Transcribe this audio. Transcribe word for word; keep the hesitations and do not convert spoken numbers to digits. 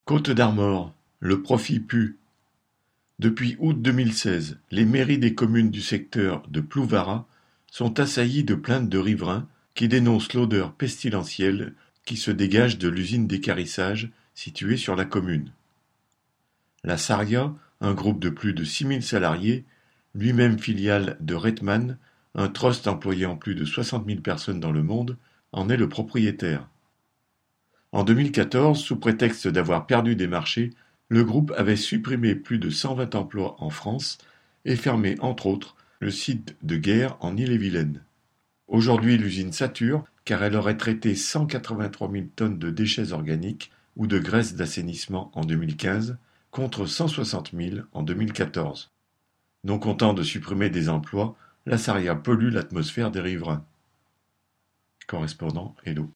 Côte-d'Armor, le profit pue. Depuis août deux mille seize, les mairies des communes du secteur de Plouvara sont assaillies de plaintes de riverains qui dénoncent l'odeur pestilentielle qui se dégage de l'usine d'équarrissage située sur la commune. La Saria, un groupe de plus de six mille salariés, lui-même filiale de Reitman, un trust employant plus de soixante mille personnes dans le monde, en est le propriétaire. En deux mille quatorze, sous prétexte d'avoir perdu des marchés, le groupe avait supprimé plus de cent vingt emplois en France et fermé, entre autres, le site de Guerre en Ille-et-Vilaine. Aujourd'hui, l'usine sature car elle aurait traité cent quatre-vingt-trois mille tonnes de déchets organiques ou de graisse d'assainissement en deux mille quinze contre cent soixante mille en deux mille quatorze. Non content de supprimer des emplois, la Saria pollue l'atmosphère des riverains. Correspondant Hello.